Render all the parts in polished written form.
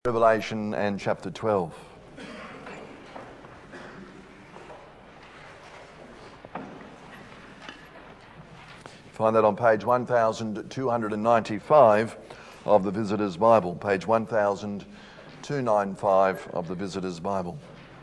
Revelation and chapter 12. Find that on page 1295 of the Visitor's Bible. Page 1295 of the Visitor's Bible.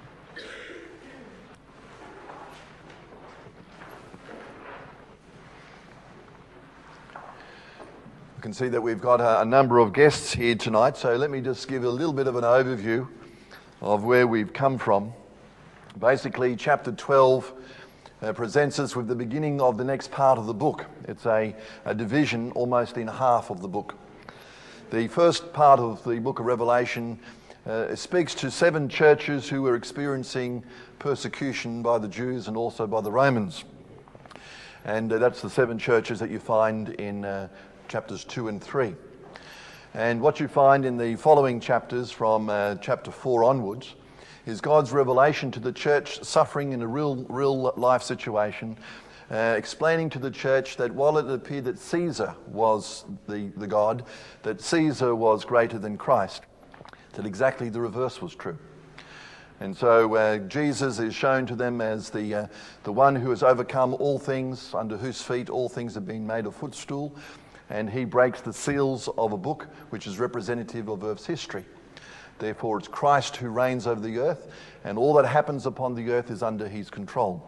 You can see that we've got a number of guests here tonight, so let me just give a little bit of an overview of where we've come from. Basically, chapter 12 presents us with the beginning of the next part of the book. It's a division almost in half of the book. The first part of the book of Revelation speaks to 7 churches who were experiencing persecution by the Jews and also by the Romans. And that's the 7 churches that you find in chapters 2 and 3. And what you find in the following chapters from chapter 4 onwards is God's revelation to the church suffering in a real life situation, explaining to the church that while it appeared that Caesar was the God, that Caesar was greater than Christ, that exactly the reverse was true. And so Jesus is shown to them as the one who has overcome all things, under whose feet all things have been made a footstool, and he breaks the seals of a book which is representative of Earth's history. Therefore, it's Christ who reigns over the earth, and all that happens upon the earth is under his control.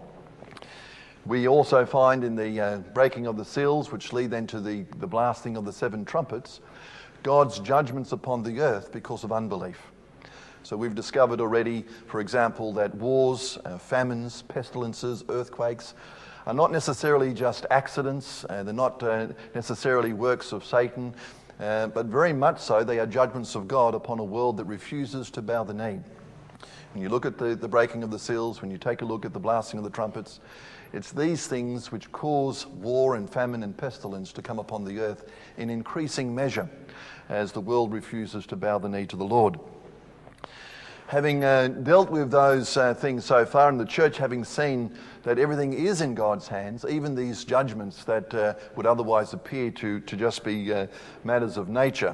We also find in the breaking of the seals, which lead then to the blasting of the 7 trumpets, God's judgments upon the earth because of unbelief. So we've discovered already, for example, that wars, famines, pestilences, earthquakes are not necessarily just accidents, they're not necessarily works of Satan, but very much so they are judgments of God upon a world that refuses to bow the knee. When you look at the breaking of the seals, when you take a look at the blasting of the trumpets, it's these things which cause war and famine and pestilence to come upon the earth in increasing measure as the world refuses to bow the knee to the Lord. Having dealt with those things so far, and the church having seen that everything is in God's hands, even these judgments that would otherwise appear to just be matters of nature,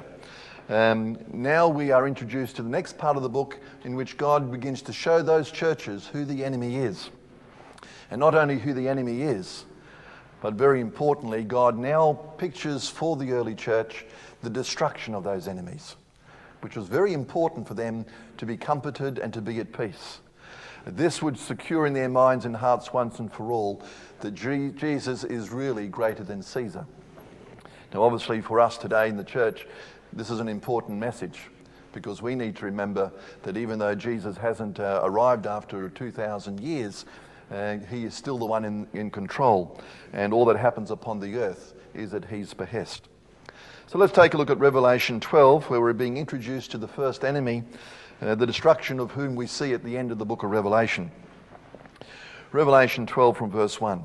now we are introduced to the next part of the book in which God begins to show those churches who the enemy is. And not only who the enemy is, but very importantly, God now pictures for the early church the destruction of those enemies, which was very important for them to be comforted and to be at peace. This would secure in their minds and hearts once and for all that Jesus is really greater than Caesar. Now obviously for us today in the church, this is an important message, because we need to remember that even though Jesus hasn't arrived after 2,000 years, he is still the one in control, and all that happens upon the earth is at his behest. So let's take a look at Revelation 12, where we're being introduced to the first enemy, the destruction of whom we see at the end of the book of Revelation. Revelation 12 from verse 1.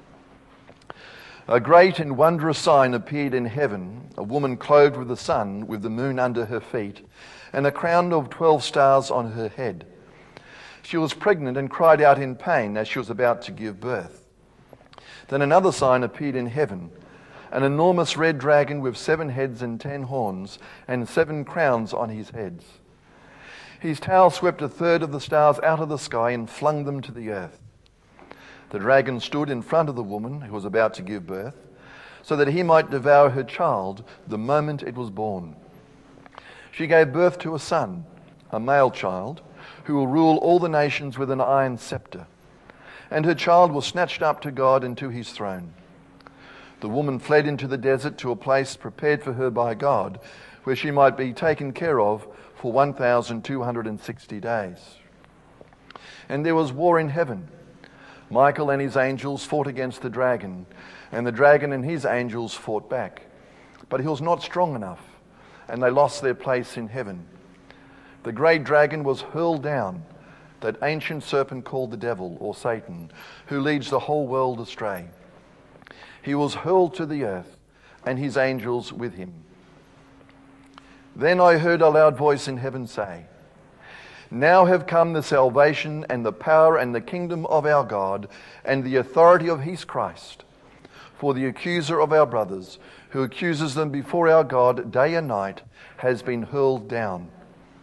A great and wondrous sign appeared in heaven, a woman clothed with the sun, with the moon under her feet, and a crown of 12 stars on her head. She was pregnant and cried out in pain as she was about to give birth. Then another sign appeared in heaven, an enormous red dragon with 7 heads and 10 horns and 7 crowns on his heads. His tail swept a third of the stars out of the sky and flung them to the earth. The dragon stood in front of the woman who was about to give birth, so that he might devour her child the moment it was born. She gave birth to a son, a male child, who will rule all the nations with an iron scepter. And her child was snatched up to God and to his throne. The woman fled into the desert to a place prepared for her by God, where she might be taken care of for 1,260 days. And there was war in heaven. Michael and his angels fought against the dragon, and the dragon and his angels fought back. But he was not strong enough, and they lost their place in heaven. The great dragon was hurled down, that ancient serpent called the devil, or Satan, who leads the whole world astray. He was hurled to the earth, and his angels with him. Then I heard a loud voice in heaven say, "Now have come the salvation and the power and the kingdom of our God and the authority of his Christ. For the accuser of our brothers, who accuses them before our God day and night, has been hurled down.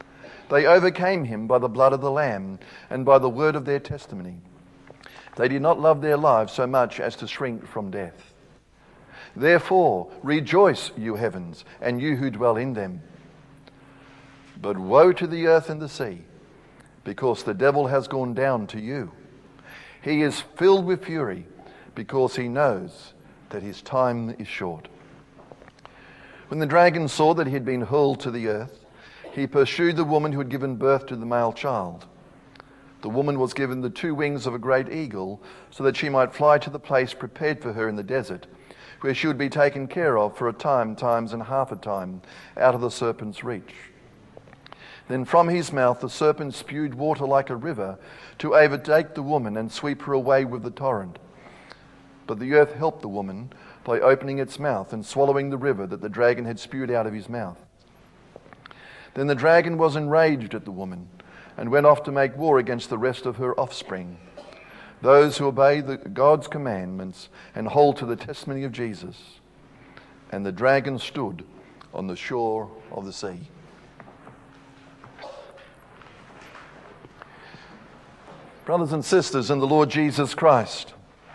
They overcame him by the blood of the Lamb and by the word of their testimony. They did not love their lives so much as to shrink from death. Therefore, rejoice, you heavens, and you who dwell in them. But woe to the earth and the sea, because the devil has gone down to you. He is filled with fury, because he knows that his time is short. When the dragon saw that he had been hurled to the earth, he pursued the woman who had given birth to the male child. The woman was given the 2 wings of a great eagle, so that she might fly to the place prepared for her in the desert, where she would be taken care of for a time, times and half a time, out of the serpent's reach. Then from his mouth the serpent spewed water like a river to overtake the woman and sweep her away with the torrent. But the earth helped the woman by opening its mouth and swallowing the river that the dragon had spewed out of his mouth. Then the dragon was enraged at the woman and went off to make war against the rest of her offspring, those who obey God's commandments and hold to the testimony of Jesus. And the dragon stood on the shore of the sea. Brothers and sisters in the Lord Jesus Christ,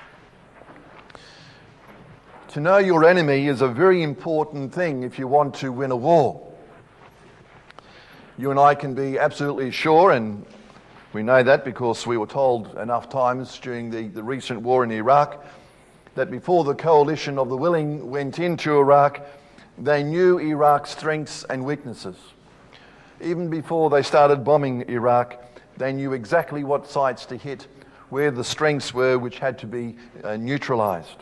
to know your enemy is a very important thing if you want to win a war. You and I can be absolutely sure, and we know that because we were told enough times during the recent war in Iraq, that before the coalition of the willing went into Iraq, they knew Iraq's strengths and weaknesses. Even before they started bombing Iraq, they knew exactly what sites to hit, where the strengths were which had to be neutralized.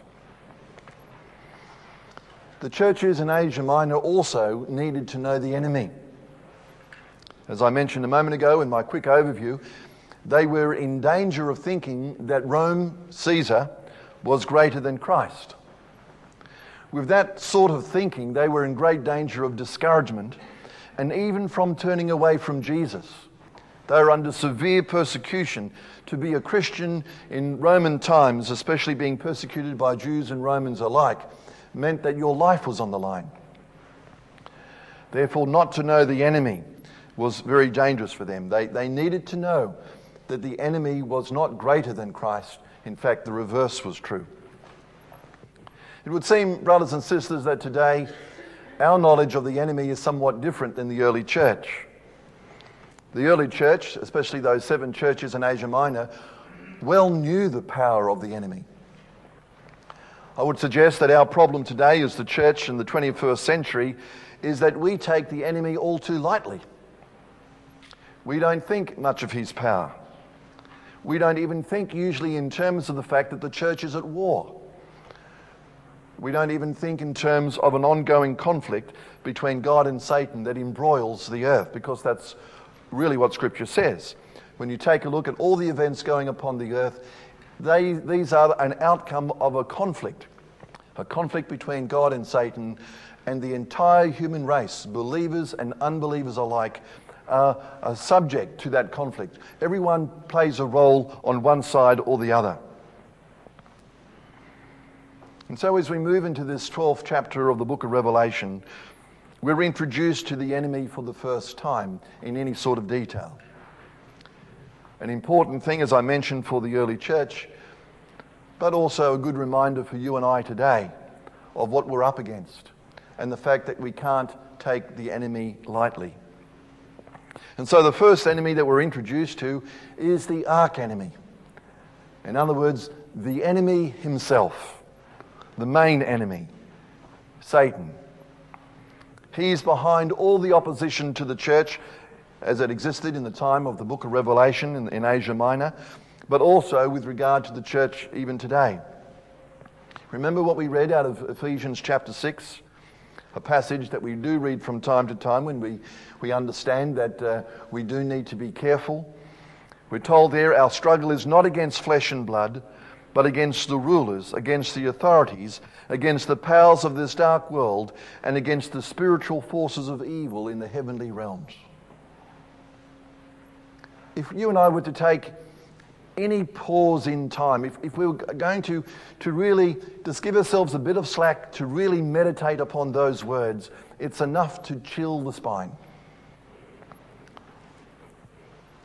The churches in Asia Minor also needed to know the enemy. As I mentioned a moment ago in my quick overview, they were in danger of thinking that Rome, Caesar, was greater than Christ. With that sort of thinking, they were in great danger of discouragement and even from turning away from Jesus. They were under severe persecution. To be a Christian in Roman times, especially being persecuted by Jews and Romans alike, meant that your life was on the line. Therefore, not to know the enemy was very dangerous for them. They needed to know that the enemy was not greater than Christ. In fact, the reverse was true. It would seem, brothers and sisters, that today our knowledge of the enemy is somewhat different than the early church. The early church, especially those 7 churches in Asia Minor, well knew the power of the enemy. I would suggest that our problem today as the church in the 21st century is that we take the enemy all too lightly. We don't think much of his power. We don't even think usually in terms of the fact that the church is at war. We don't even think in terms of an ongoing conflict between God and Satan that embroils the earth, because that's really what Scripture says. When you take a look at all the events going upon the earth, these are an outcome of a conflict between God and Satan, and the entire human race, believers and unbelievers alike, are subject to that conflict. Everyone plays a role on one side or the other. And so as we move into this 12th chapter of the book of Revelation, we're introduced to the enemy for the first time in any sort of detail. An important thing, as I mentioned, for the early church, but also a good reminder for you and I today of what we're up against and the fact that we can't take the enemy lightly. And so the first enemy that we're introduced to is the arch-enemy. In other words, the enemy himself, the main enemy, Satan. He's behind all the opposition to the church as it existed in the time of the book of Revelation in Asia Minor, but also with regard to the church even today. Remember what we read out of Ephesians chapter 6, a passage that we do read from time to time when we understand that we do need to be careful. We're told there our struggle is not against flesh and blood, but against the rulers, against the authorities, against the powers of this dark world, and against the spiritual forces of evil in the heavenly realms. If you and I were to take any pause in time, if we were going to really just give ourselves a bit of slack to really meditate upon those words, it's enough to chill the spine.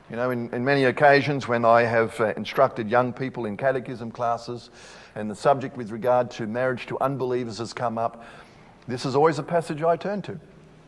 You know, in many occasions when I have instructed young people in catechism classes and the subject with regard to marriage to unbelievers has come up, this is always a passage I turn to.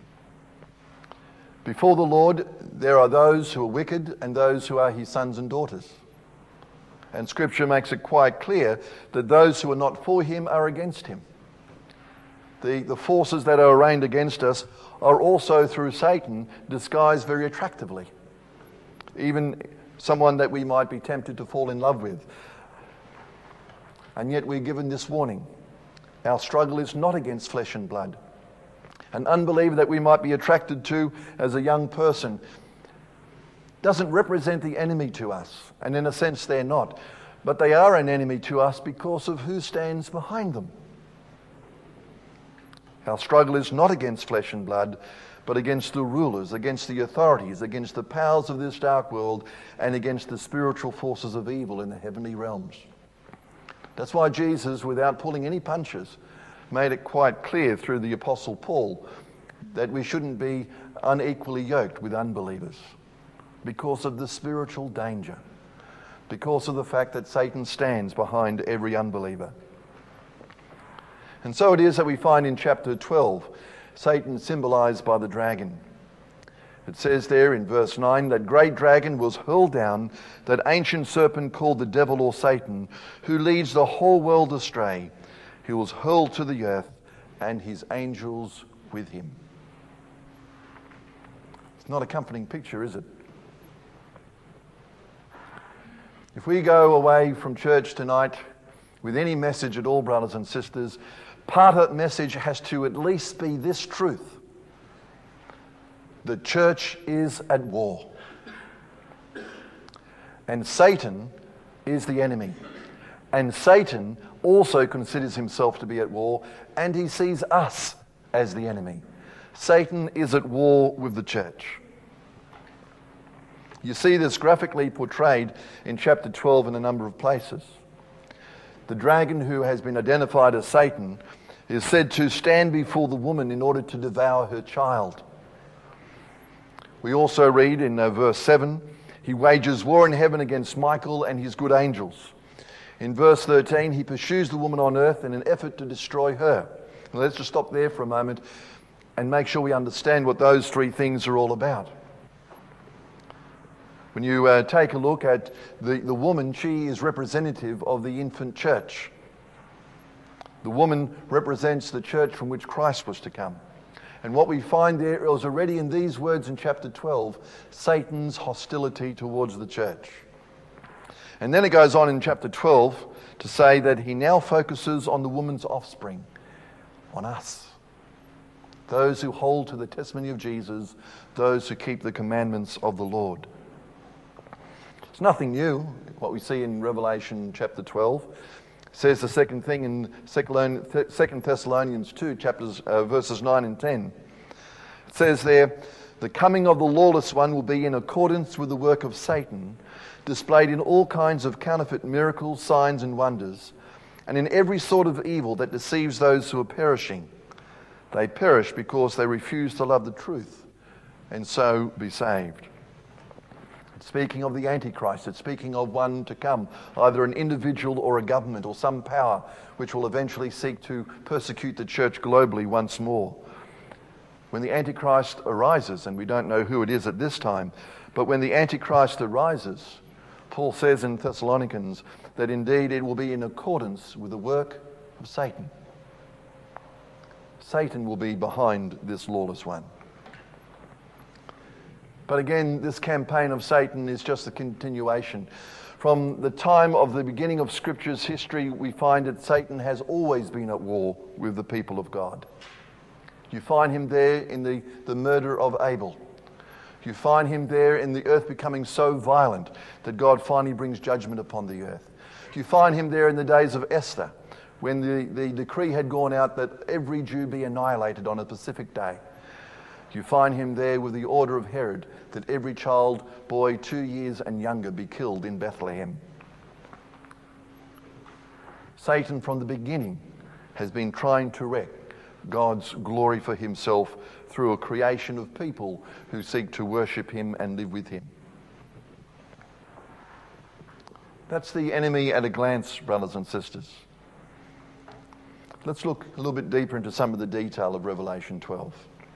Before the Lord, there are those who are wicked and those who are his sons and daughters. And Scripture makes it quite clear that those who are not for him are against him. The forces that are arraigned against us are also through Satan disguised very attractively. Even someone that we might be tempted to fall in love with. And yet we're given this warning. Our struggle is not against flesh and blood. An unbeliever that we might be attracted to as a young person doesn't represent the enemy to us. And in a sense they're not. But they are an enemy to us because of who stands behind them. Our struggle is not against flesh and blood, but against the rulers, against the authorities, against the powers of this dark world, and against the spiritual forces of evil in the heavenly realms. That's why Jesus, without pulling any punches, made it quite clear through the Apostle Paul that we shouldn't be unequally yoked with unbelievers because of the spiritual danger, because of the fact that Satan stands behind every unbeliever. And so it is that we find in chapter 12, Satan symbolized by the dragon. It says there in verse 9, that great dragon was hurled down, that ancient serpent called the devil or Satan, who leads the whole world astray. He was hurled to the earth, and his angels with him. It's not a comforting picture, is it? If we go away from church tonight with any message at all, brothers and sisters, part of that message has to at least be this truth. The church is at war. And Satan is the enemy. And Satan also considers himself to be at war, and he sees us as the enemy. Satan is at war with the church. You see this graphically portrayed in chapter 12 in a number of places. The dragon, who has been identified as Satan, is said to stand before the woman in order to devour her child. We also read in verse 7, he wages war in heaven against Michael and his good angels. In verse 13, he pursues the woman on earth in an effort to destroy her. Now, let's just stop there for a moment and make sure we understand what those three things are all about. When you take a look at the woman, she is representative of the infant church. The woman represents the church from which Christ was to come. And what we find there is already in these words in chapter 12, Satan's hostility towards the church. And then it goes on in chapter 12 to say that he now focuses on the woman's offspring, on us. Those who hold to the testimony of Jesus, those who keep the commandments of the Lord. It's nothing new, what we see in Revelation chapter 12. It says the second thing in 2 Thessalonians 2, verses 9 and 10. It says there, the coming of the lawless one will be in accordance with the work of Satan, displayed in all kinds of counterfeit miracles, signs and wonders, and in every sort of evil that deceives those who are perishing. They perish because they refuse to love the truth, and so be saved. It's speaking of the Antichrist. It's speaking of one to come, either an individual or a government or some power which will eventually seek to persecute the church globally once more. When the Antichrist arises, and we don't know who it is at this time, but when the Antichrist arises, Paul says in Thessalonians that indeed it will be in accordance with the work of Satan. Satan will be behind this lawless one. But again, this campaign of Satan is just a continuation. From the time of the beginning of Scripture's history, we find that Satan has always been at war with the people of God. You find him there in the murder of Abel. You find him there in the earth becoming so violent that God finally brings judgment upon the earth. You find him there in the days of Esther, when the decree had gone out that every Jew be annihilated on a specific day. You find him there with the order of Herod, that every child, boy 2 years and younger, be killed in Bethlehem. Satan from the beginning has been trying to wreck God's glory for himself through a creation of people who seek to worship him and live with him. That's the enemy at a glance, brothers and sisters. Let's look a little bit deeper into some of the detail of Revelation 12.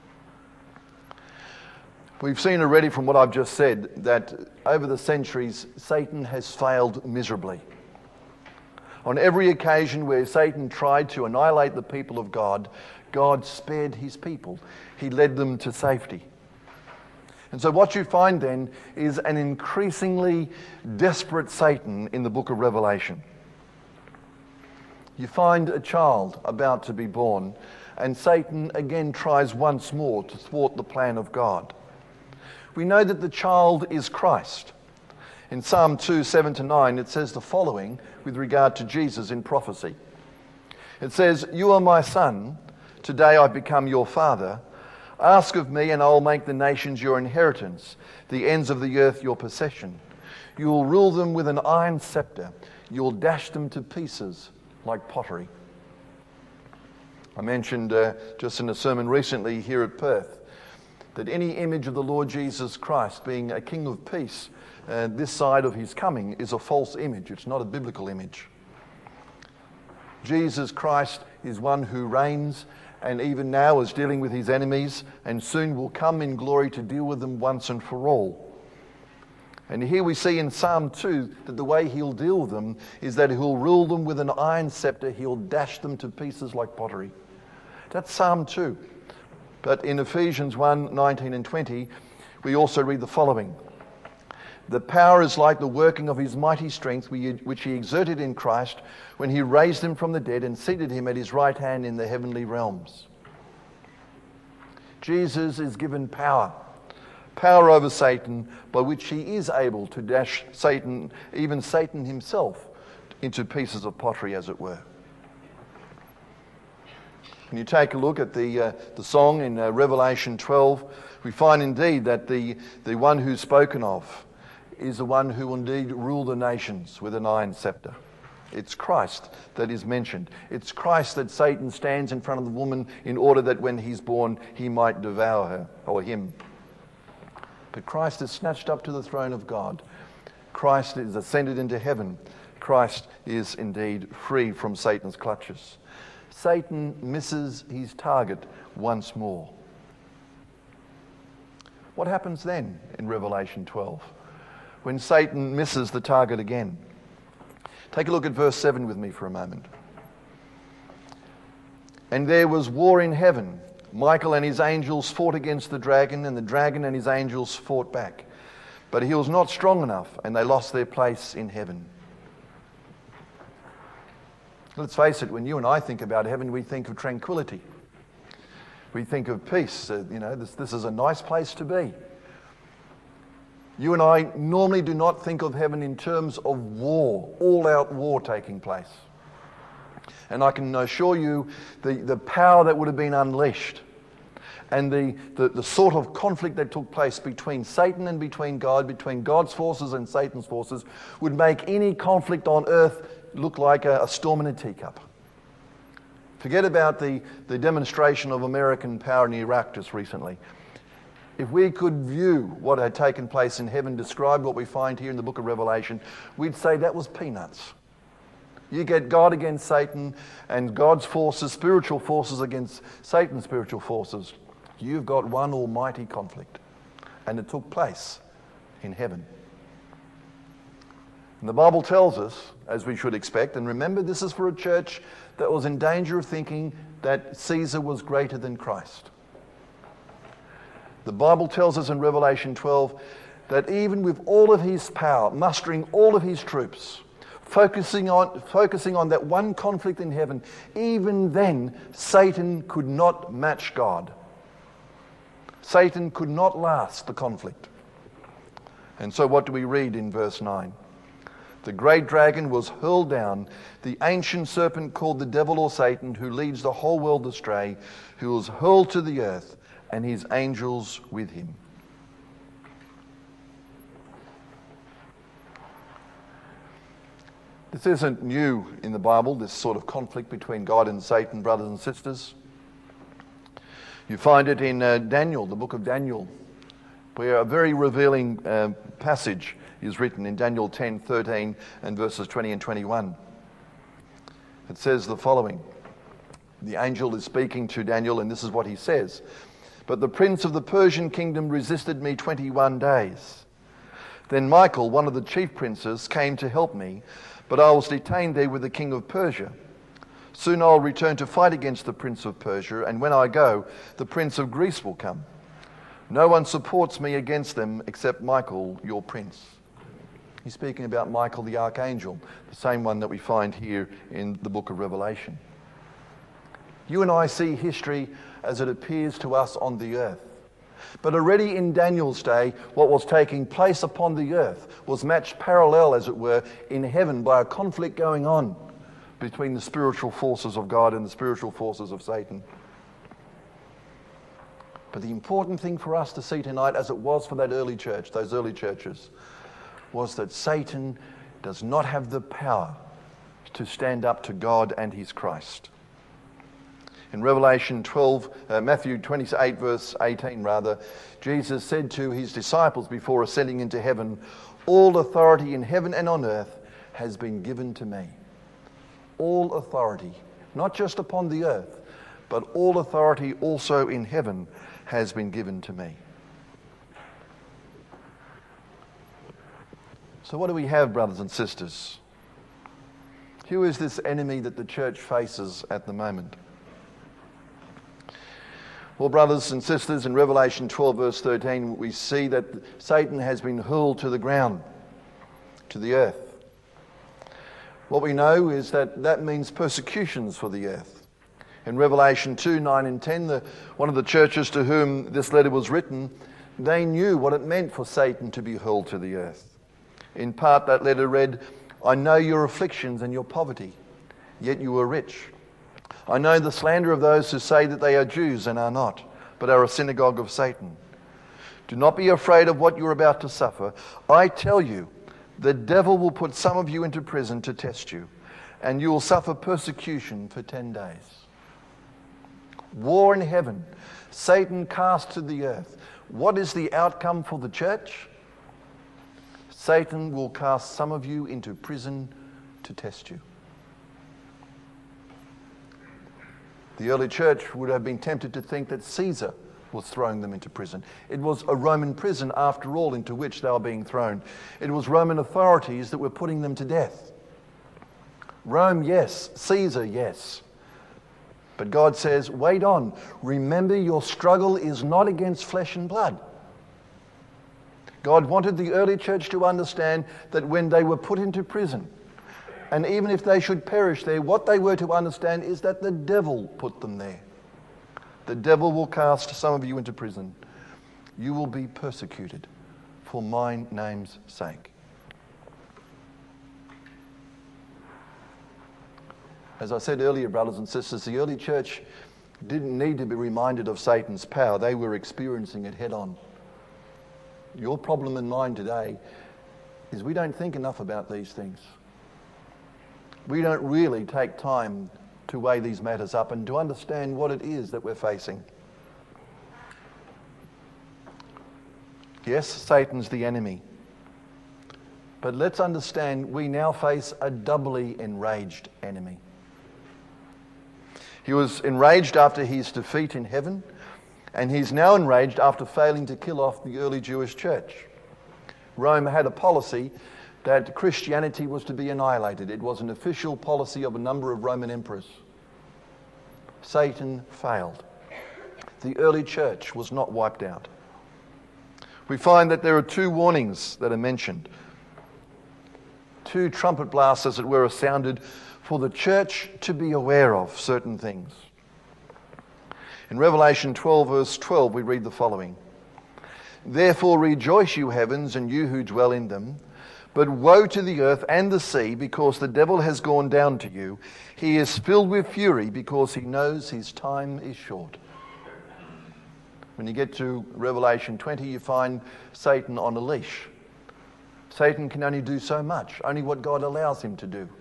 We've seen already from what I've just said that over the centuries, Satan has failed miserably. On every occasion where Satan tried to annihilate the people of God, God spared his people. He led them to safety. And so what you find then is an increasingly desperate Satan in the book of Revelation. You find a child about to be born, and Satan again tries once more to thwart the plan of God. We know that the child is Christ. In Psalm 2, 7-9, it says the following with regard to Jesus in prophecy. It says, "You are my son, today I become your father. Ask of me and I will make the nations your inheritance, the ends of the earth your possession. You will rule them with an iron scepter. You will dash them to pieces like pottery." I mentioned just in a sermon recently here at Perth that any image of the Lord Jesus Christ being a king of peace this side of his coming is a false image. It's not a biblical image. Jesus Christ is one who reigns and even now is dealing with his enemies and soon will come in glory to deal with them once and for all. And here we see in Psalm 2 that the way he'll deal with them is that he'll rule them with an iron scepter. He'll dash them to pieces like pottery. That's Psalm 2. But in Ephesians 1, 19 and 20, we also read the following. "The power is like the working of his mighty strength, which he exerted in Christ when he raised him from the dead and seated him at his right hand in the heavenly realms." Jesus is given power over Satan, by which he is able to dash Satan, even Satan himself, into pieces of pottery, as it were. When you take a look at the song in Revelation 12, we find indeed that the one who's spoken of is the one who will indeed rule the nations with an iron scepter. It's Christ that is mentioned. It's Christ that Satan stands in front of the woman in order that when he's born, he might devour her or him. But Christ is snatched up to the throne of God. Christ is ascended into heaven. Christ is indeed free from Satan's clutches. Satan misses his target once more. What happens then in Revelation 12 when Satan misses the target again? Take a look at verse 7 with me for a moment. "And there was war in heaven. Michael and his angels fought against the dragon, and the dragon and his angels fought back. But he was not strong enough, and they lost their place in heaven." Let's face it, when you and I think about heaven, we think of tranquility. We think of peace. This is a nice place to be. You and I normally do not think of heaven in terms of war, all-out war taking place. And I can assure you the power that would have been unleashed and the sort of conflict that took place between Satan and between God, between God's forces and Satan's forces, would make any conflict on earth look like a storm in a teacup. Forget about the demonstration of American power in Iraq just recently. If we could view what had taken place in heaven, describe what we find here in the book of Revelation, we'd say that was peanuts. You get God against Satan and God's forces, spiritual forces against Satan's spiritual forces. You've got one almighty conflict. And it took place in heaven. And the Bible tells us, as we should expect, and remember this is for a church that was in danger of thinking that Caesar was greater than Christ. The Bible tells us in Revelation 12 that even with all of his power, mustering all of his troops, focusing on that one conflict in heaven, even then Satan could not match God. Satan could not last the conflict. And so what do we read in verse 9? "The great dragon was hurled down, the ancient serpent called the devil or Satan, who leads the whole world astray, who was hurled to the earth, and his angels with him." This isn't new in the Bible, this sort of conflict between God and Satan, brothers and sisters. You find it in Daniel, the book of Daniel. where a very revealing passage is written in Daniel 10:13 and verses 20 and 21. It says the following. The angel is speaking to Daniel, and this is what he says. But the prince of the Persian kingdom resisted me 21 days. Then Michael, one of the chief princes, came to help me, but I was detained there with the king of Persia. Soon I'll return to fight against the prince of Persia, and when I go, the prince of Greece will come. No one supports me against them except Michael, your prince. He's speaking about Michael the archangel, the same one that we find here in the book of Revelation. You and I see history as it appears to us on the earth. But already in Daniel's day, what was taking place upon the earth was matched parallel, as it were, in heaven by a conflict going on between the spiritual forces of God and the spiritual forces of Satan. But the important thing for us to see tonight, as it was for that early church, those early churches, was that Satan does not have the power to stand up to God and his Christ. In Revelation 12, Matthew 28 verse 18 rather, Jesus said to his disciples before ascending into heaven, all authority in heaven and on earth has been given to me. All authority, not just upon the earth, but all authority also in heaven has been given to me. So what do we have, brothers and sisters? Who is this enemy that the church faces at the moment? Well, brothers and sisters, in Revelation 12 verse 13, we see that Satan has been hurled to the ground, to the earth. What we know is that that means persecutions for the earth. In Revelation 2, 9 and 10, one of the churches to whom this letter was written, they knew what it meant for Satan to be hurled to the earth. In part, that letter read, I know your afflictions and your poverty, yet you are rich. I know the slander of those who say that they are Jews and are not, but are a synagogue of Satan. Do not be afraid of what you're about to suffer. I tell you, the devil will put some of you into prison to test you, and you will suffer persecution for 10 days. War in heaven, Satan cast to the earth. What is the outcome for the church? Satan will cast some of you into prison to test you. The early church would have been tempted to think that Caesar was throwing them into prison. It was a Roman prison, after all, into which they were being thrown. It was Roman authorities that were putting them to death. Rome, yes. Caesar, yes. But God says, wait on. Remember, your struggle is not against flesh and blood. God wanted the early church to understand that when they were put into prison, and even if they should perish there, what they were to understand is that the devil put them there. The devil will cast some of you into prison. You will be persecuted for my name's sake. As I said earlier, brothers and sisters, the early church didn't need to be reminded of Satan's power. They were experiencing it head on. Your problem and mine today is we don't think enough about these things. We don't really take time to weigh these matters up and to understand what it is that we're facing. Yes, Satan's the enemy. But let's understand we now face a doubly enraged enemy. He was enraged after his defeat in heaven, and he's now enraged after failing to kill off the early Jewish church. Rome had a policy that Christianity was to be annihilated. It was an official policy of a number of Roman emperors. Satan failed. The early church was not wiped out. We find that there are two warnings that are mentioned. Two trumpet blasts, as it were, are sounded for the church to be aware of certain things. In Revelation 12, verse 12, we read the following. Therefore rejoice, you heavens, and you who dwell in them. But woe to the earth and the sea, because the devil has gone down to you. He is filled with fury, because he knows his time is short. When you get to Revelation 20, you find Satan on a leash. Satan can only do so much, only what God allows him to do.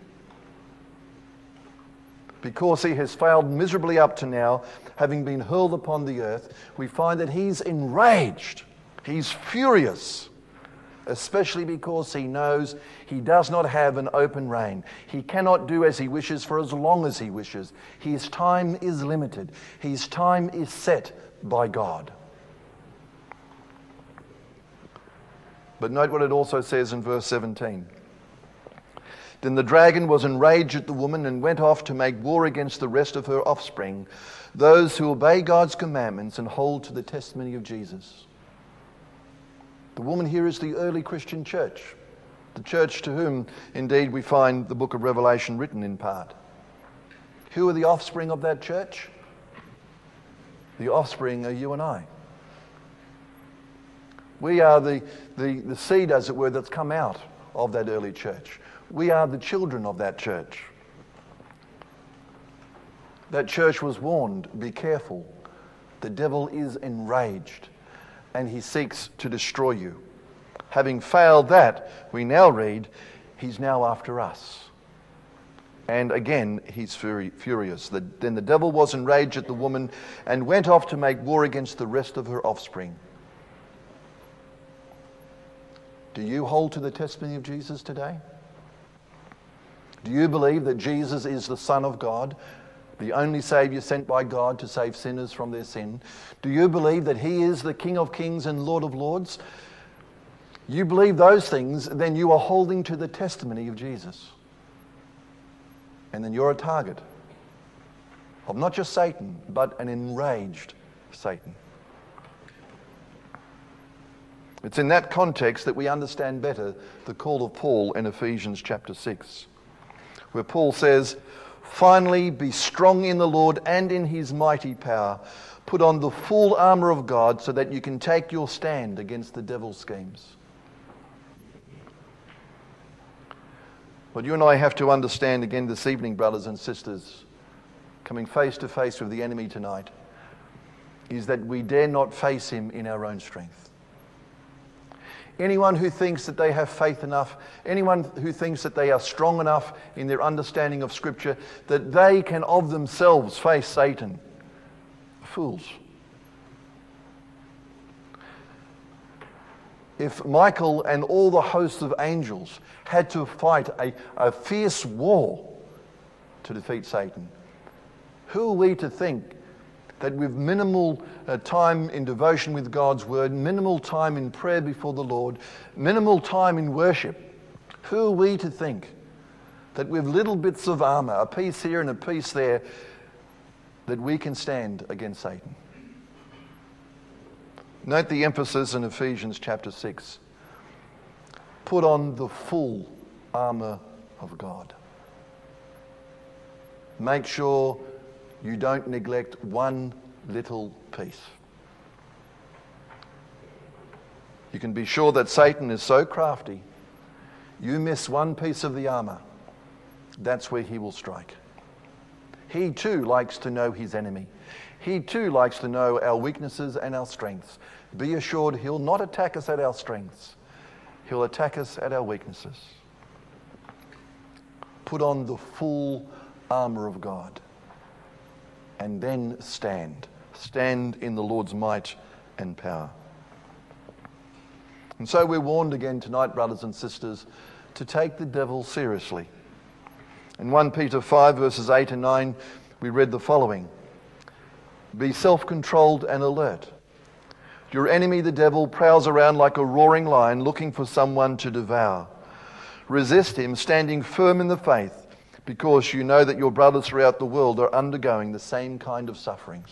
Because he has failed miserably up to now, having been hurled upon the earth, we find that he's enraged He's furious, especially because he knows he does not have an open reign. He cannot do as he wishes for as long as he wishes. His time is limited. His time is set by God. But note what it also says in verse 17. Then the dragon was enraged at the woman and went off to make war against the rest of her offspring, those who obey God's commandments and hold to the testimony of Jesus. The woman here is the early Christian church, the church to whom, indeed, we find the book of Revelation written in part. Who are the offspring of that church? The offspring are you and I. We are the seed, as it were, that's come out of that early church. We are the children of that church. That church was warned, be careful. The devil is enraged and he seeks to destroy you. Having failed that, we now read, he's now after us. And again, he's furious. Then the devil was enraged at the woman and went off to make war against the rest of her offspring. Do you hold to the testimony of Jesus today? Do you believe that Jesus is the Son of God, the only Saviour sent by God to save sinners from their sin? Do you believe that he is the King of Kings and Lord of Lords? You believe those things, then you are holding to the testimony of Jesus. And then you're a target of not just Satan, but an enraged Satan. It's in that context that we understand better the call of Paul in Ephesians chapter 6, where Paul says, "Finally, be strong in the Lord and in his mighty power. Put on the full armour of God so that you can take your stand against the devil's schemes." What you and I have to understand again this evening, brothers and sisters, coming face to face with the enemy tonight, is that we dare not face him in our own strength. Anyone who thinks that they have faith enough, anyone who thinks that they are strong enough in their understanding of Scripture, that they can of themselves face Satan, fools. If Michael and all the hosts of angels had to fight a fierce war to defeat Satan, who are we to think that with minimal time in devotion with God's Word, minimal time in prayer before the Lord, minimal time in worship, who are we to think that with little bits of armour, a piece here and a piece there, that we can stand against Satan? Note the emphasis in Ephesians chapter 6. Put on the full armour of God. Make sure you don't neglect one little piece. You can be sure that Satan is so crafty, you miss one piece of the armour, that's where he will strike. He too likes to know his enemy. He too likes to know our weaknesses and our strengths. Be assured he'll not attack us at our strengths. He'll attack us at our weaknesses. Put on the full armour of God. And then stand. Stand in the Lord's might and power. And so we're warned again tonight, brothers and sisters, to take the devil seriously. In 1 Peter 5 verses 8 and 9, we read the following. Be self-controlled and alert. Your enemy, the devil, prowls around like a roaring lion looking for someone to devour. Resist him, standing firm in the faith, because you know that your brothers throughout the world are undergoing the same kind of sufferings.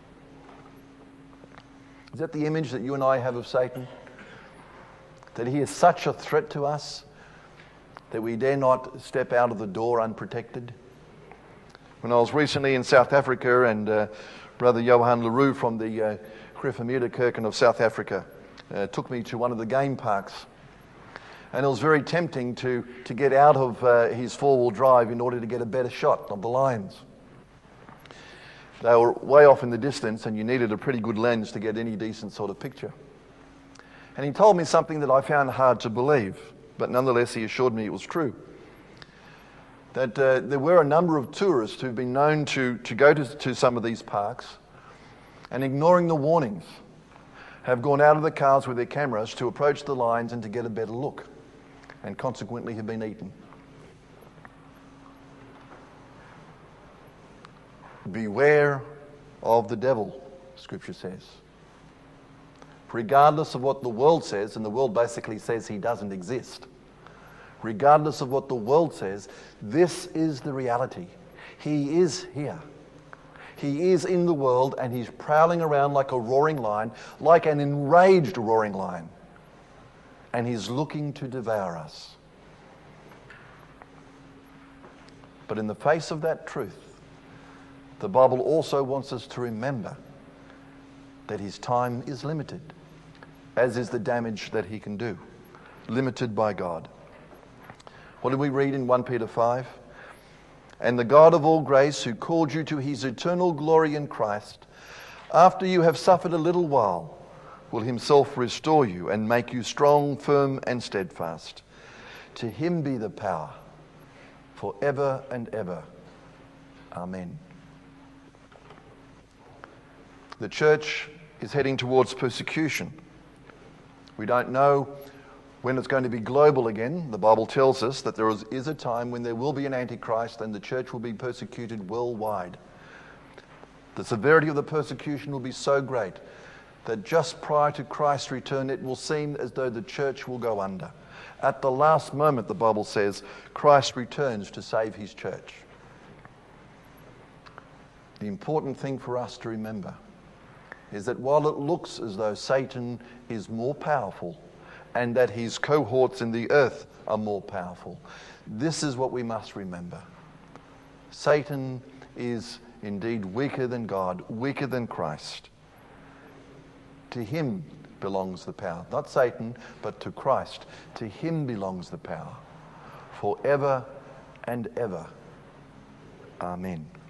Is that the image that you and I have of Satan? That he is such a threat to us that we dare not step out of the door unprotected? When I was recently in South Africa, and Brother Johan Leroux from the Gereformeerde of South Africa took me to one of the game parks. And it was very tempting to get out of his four-wheel drive in order to get a better shot of the lions. They were way off in the distance, and you needed a pretty good lens to get any decent sort of picture. And he told me something that I found hard to believe, but nonetheless he assured me it was true. That there were a number of tourists who've been known to go to some of these parks and ignoring the warnings, have gone out of the cars with their cameras to approach the lions and to get a better look, and consequently have been eaten. Beware of the devil, Scripture says. Regardless of what the world says, and the world basically says he doesn't exist, regardless of what the world says, this is the reality. He is here. He is in the world, and he's prowling around like a roaring lion, like an enraged roaring lion. And he's looking to devour us. But in the face of that truth, the Bible also wants us to remember that his time is limited, as is the damage that he can do, limited by God. What did we read in 1 Peter 5? And the God of all grace, who called you to his eternal glory in Christ, after you have suffered a little while, will himself restore you and make you strong, firm, and steadfast. To him be the power forever and ever. Amen. The church is heading towards persecution. We don't know when it's going to be global again. The Bible tells us that there is a time when there will be an Antichrist and the church will be persecuted worldwide. The severity of the persecution will be so great that just prior to Christ's return, it will seem as though the church will go under. At the last moment, the Bible says, Christ returns to save his church. The important thing for us to remember is that while it looks as though Satan is more powerful and that his cohorts in the earth are more powerful, this is what we must remember. Satan is indeed weaker than God, weaker than Christ. To him belongs the power. Not Satan, but to Christ. To him belongs the power. Forever and ever. Amen.